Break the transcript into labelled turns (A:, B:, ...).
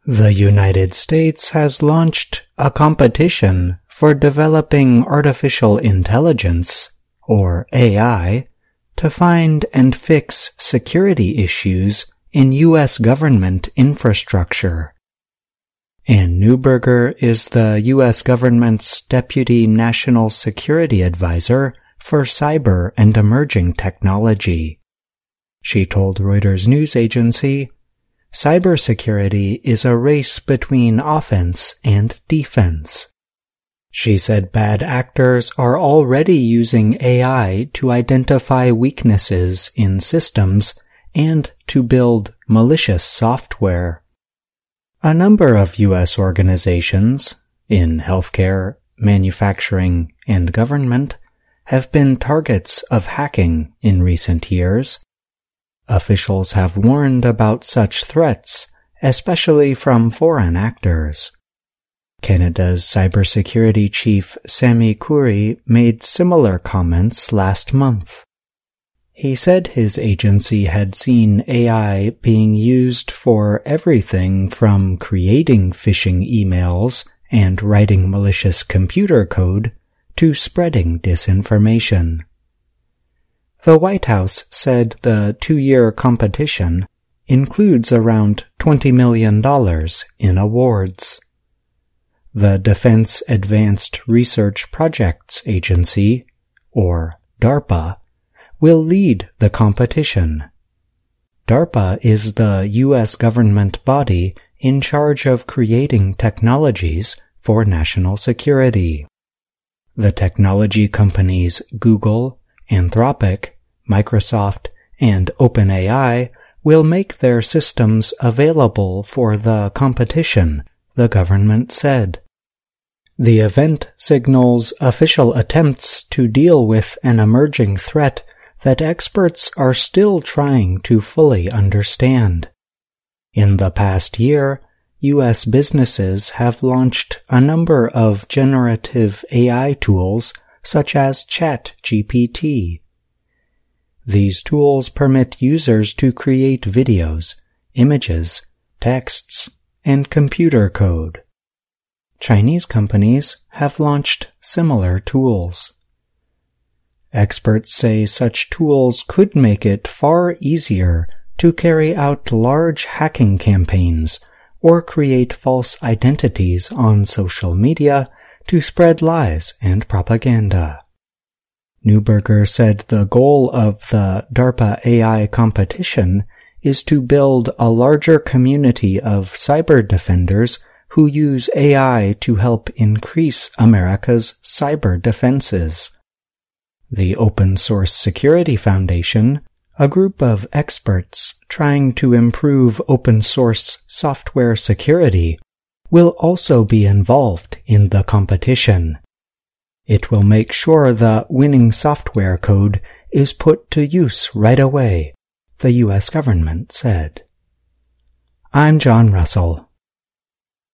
A: The United States has launched a competition for developing artificial intelligence, or AI, to find and fix security issues in U.S. government infrastructure. Ann Neuberger is the U.S. government's Deputy National Security Advisor for Cyber and Emerging Technology. She told Reuters news agency, "Cybersecurity is a race between offense and defense." She said bad actors are already using AI to identify weaknesses in systems and to build malicious software. A number of U.S. organizations, in healthcare, manufacturing, and government, have been targets of hacking in recent years. Officials have warned about such threats, especially from foreign actors. Canada's cybersecurity chief Sami Khoury made similar comments last month. He said his agency had seen AI being used for everything from creating phishing emails and writing malicious computer code to spreading disinformation. The White House said the 2-year competition includes around $20 million in awards. The Defense Advanced Research Projects Agency, or DARPA, will lead the competition. DARPA is the U.S. government body in charge of creating technologies for national security. The technology companies Google, Anthropic, Microsoft, and OpenAI will make their systems available for the competition, the government said. The event signals official attempts to deal with an emerging threat that experts are still trying to fully understand. In the past year, U.S. businesses have launched a number of generative AI tools such as ChatGPT. These tools permit users to create videos, images, texts, and computer code. Chinese companies have launched similar tools. Experts say such tools could make it far easier to carry out large hacking campaigns or create false identities on social media to spread lies and propaganda. Neuberger said the goal of the DARPA AI competition is to build a larger community of cyber defenders who use AI to help increase America's cyber defenses. The Open Source Security Foundation, a group of experts trying to improve open source software security, will also be involved in the competition. It will make sure the winning software code is put to use right away, the U.S. government said. I'm John Russell.